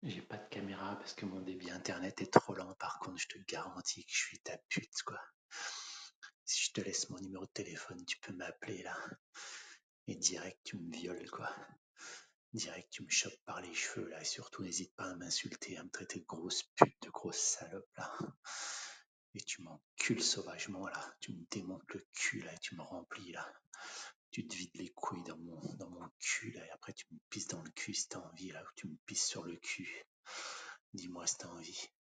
J'ai pas de caméra parce que mon débit internet est trop lent. Par contre, je te garantis que je suis ta pute, quoi. Si je te laisse mon numéro de téléphone, tu peux m'appeler là. Et direct, tu me violes, quoi. Direct, tu me chopes par les cheveux là. Et surtout, n'hésite pas à m'insulter, à me traiter de grosse pute, de grosse salope là. Et tu m'encules sauvagement là. Tu me démontes le cul là et tu me remplis là. Tu te vides les couilles dans mon cul là. Et après, tu me pisses dans le cul si t'as envie là. Ou tu me pisses sur le cul. Dis-moi si t'as envie.